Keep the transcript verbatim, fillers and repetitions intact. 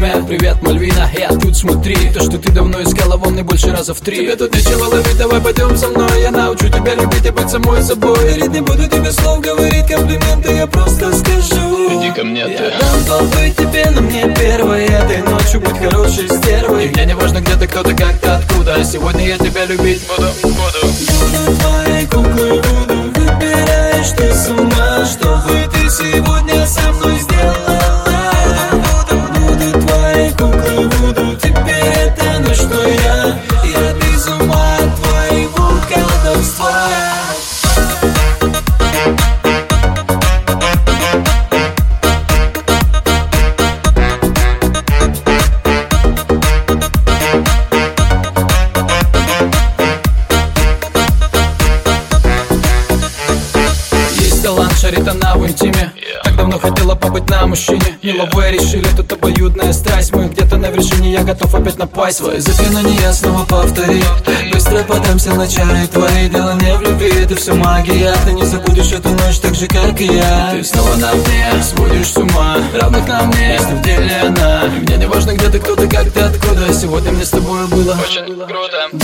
время. Привет, Мальвина, я тут, смотри. То, что ты давно искала, вон и больше раза в три. Тебе тут нечего ловить, давай пойдем со мной. Я научу тебя любить и быть самой собой. Верить не буду тебе слов говорить, комплименты я просто скажу. Иди ко мне, ты. Я дам побыть тебе, но мне первой этой ночью быть хорошей стервой. И мне не важно, где ты, кто ты, как ты, откуда. Сегодня я тебя любить буду, буду. Буду твоей куклой, буду. Выбираешь ты с ума, чтобы ты сегодня со мной сделала. Буду твоей куклой, буду. Теперь это ночь, что я. Я без ума от твоего колдовства. Талант шарит она в интиме. Yeah. Так давно хотела побыть на мужчине. Миловые yeah. решили, тут обоюдная страсть. Мы где-то на вершине, я готов опять напасть. Свои заклинания я снова повтори. Быстро подамся на чары твои. Дело не в любви, это все магия. Ты не забудешь эту ночь так же, как и я. Ты снова на мне, сводишь с ума. Равных на мне, если в деле она. И мне не важно, где ты, кто ты, как ты, откуда. Сегодня мне с тобой было очень круто.